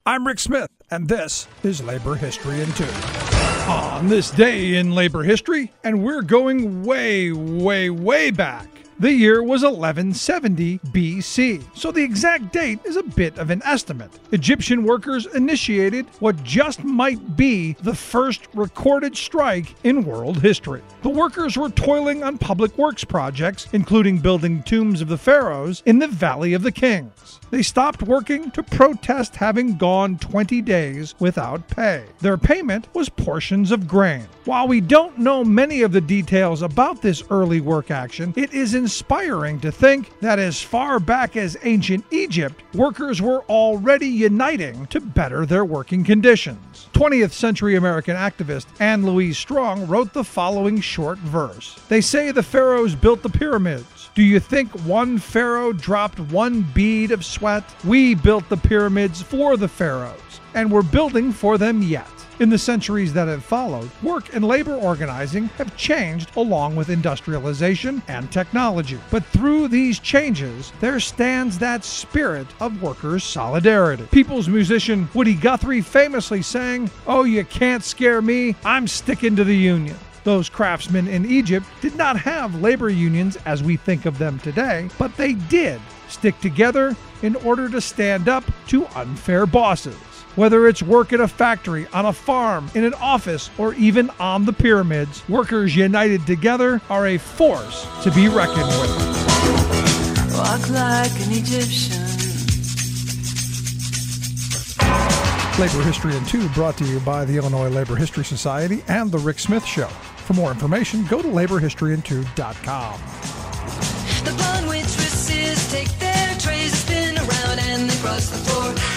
I'm Rick Smith, and this is Labor History in 2. On this day in labor history, and we're going way, way, way back. The year was 1170 BC, so the exact date is a bit of an estimate. Egyptian workers initiated what just might be the first recorded strike in world history. The workers were toiling on public works projects, including building tombs of the pharaohs in the Valley of the Kings. They stopped working to protest having gone 20 days without pay. Their payment was portions of grain. While we don't know many of the details about this early work action, it is inspiring to think that as far back as ancient Egypt, workers were already uniting to better their working conditions. 20th century American activist Anne Louise Strong wrote the following short verse. They say the pharaohs built the pyramids. Do you think one pharaoh dropped one bead of sweat? We built the pyramids for the pharaohs, and we're building for them yet. In the centuries that have followed, work and labor organizing have changed along with industrialization and technology. But through these changes, there stands that spirit of workers' solidarity. People's musician Woody Guthrie famously sang, "Oh, you can't scare me, I'm sticking to the union." Those craftsmen in Egypt did not have labor unions as we think of them today, but they did stick together in order to stand up to unfair bosses. Whether it's work at a factory, on a farm, in an office, or even on the pyramids, workers united together are a force to be reckoned with. Walk like an Egyptian. Labor History in 2 brought to you by the Illinois Labor History Society and The Rick Smith Show. For more information, go to laborhistoryin2.com. The blonde waitresses take their trays, spin around, and they cross the floor.